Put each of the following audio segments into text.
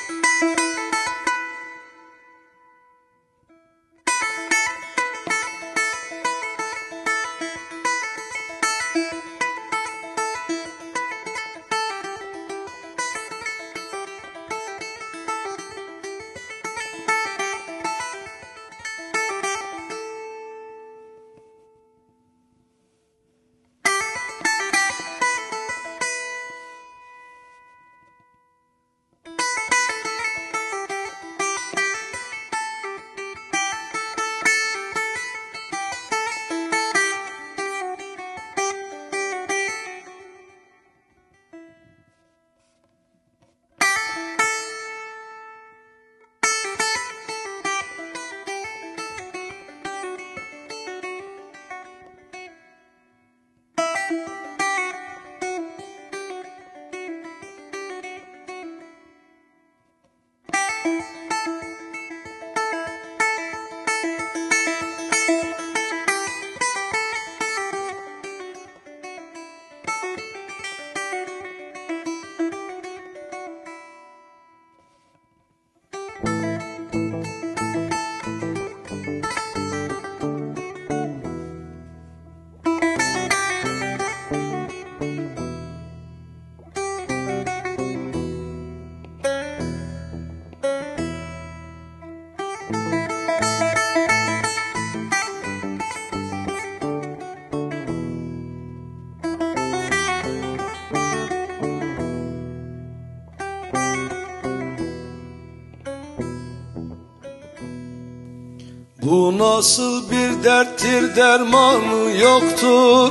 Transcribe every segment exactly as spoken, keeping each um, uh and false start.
Bu nasıl bir derttir, dermanı yoktur.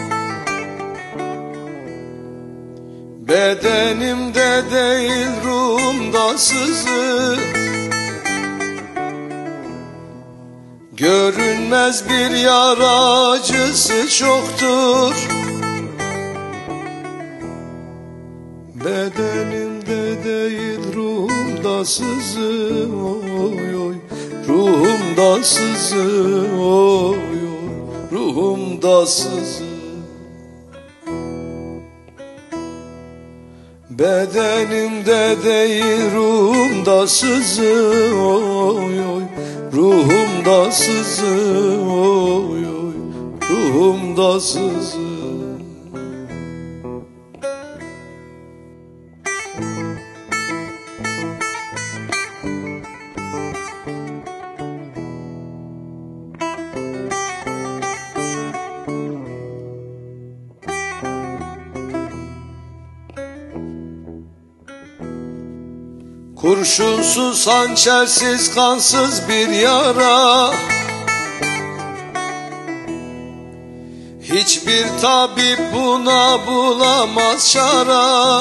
Bedenimde değil ruhumda sızı, görünmez bir yara acısı çoktur. Bedenimde değil ruhumda sızı, oy oy, ruhumda sızı, oy oy, ruhumda sızı. Bedenimde değil ruhumda sızı, oy oy, ruhumda sızı, oy oy, ruhumda sızı. Kurşunsuz, hançersiz, kansız bir yara, hiçbir tabip buna bulamaz çara.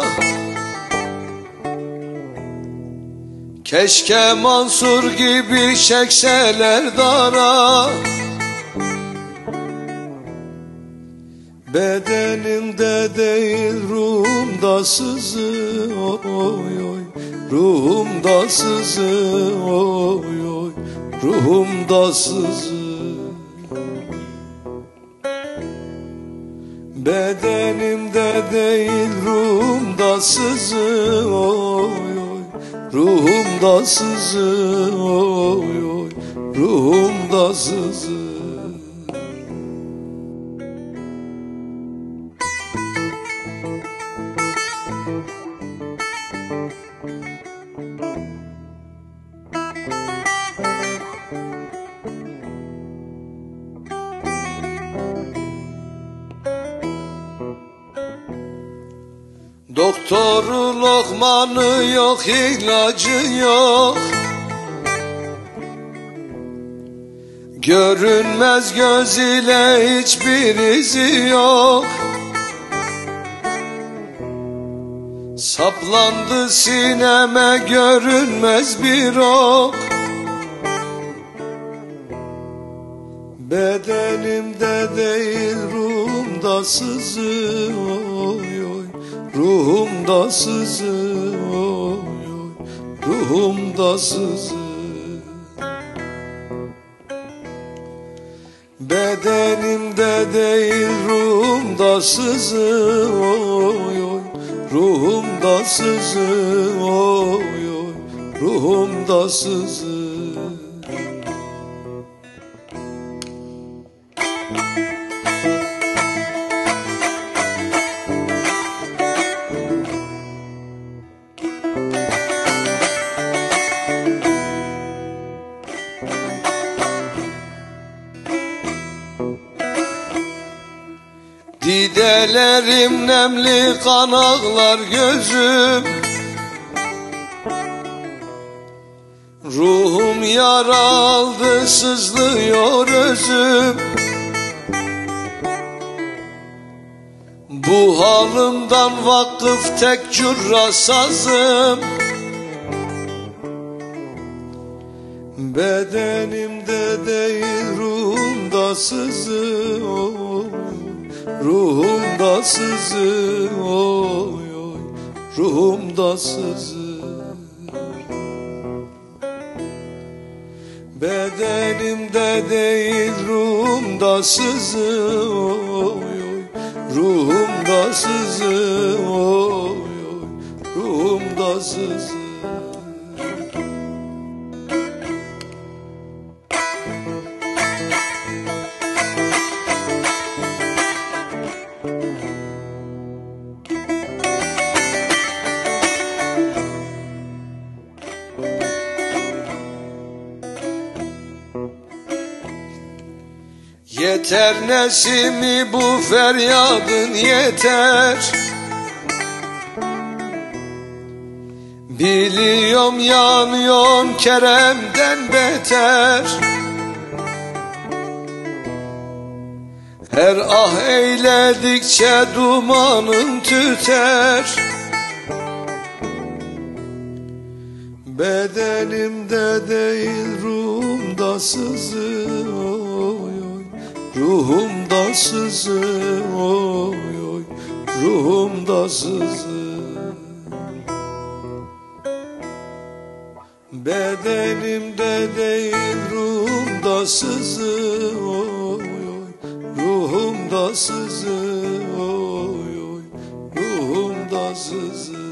Keşke Mansur gibi çekseler dara. Bedenimde değil ruhumda sızı, oy oy, ruhumda sızı, oy oy, ruhumda sızı. Bedenimde değil ruhumda sızı, oy oy, ruhumda sızı, oy oy, ruhumda sızı. Doktoru lokmanı yok, ilacı yok. Görünmez göz ile hiçbir izi yok. Saplandı sineme görünmez bir ok. Bedenimde değil ruhumda sızı, oy oy, ruhumda sızı, oy oy, ruhumda sızı. Bedenimde değil ruhumda sızı, oy oy, ruhumda sızı, oy oy, ruhumda sızı. Didelerim nemli, kan ağlar gözüm. Ruhum yaraldı, sızlıyor özüm. Bu halımdan vakıf tek curra sazım. Bedenimde değil ruhumda sızı, oh, ruhumda sızı, oy oy, ruhumda sızı. Bedenimde değil ruhumda sızı, oy oy, ruhumda sızı, oy oy, ruhumda sızı. Yeter Nesimi bu feryadın yeter. Biliyorum yanıyorsun Kerem'den beter. Her ah eyledikçe dumanın tüter. Bedenimde değil ruhumda sızı, oy oy, ruhumda sızı, oy oy, ruhumda sızı. Bedenimde değil ruhumda sızı, oy oy, ruhumda sızı, oy oy, ruhumda sızı.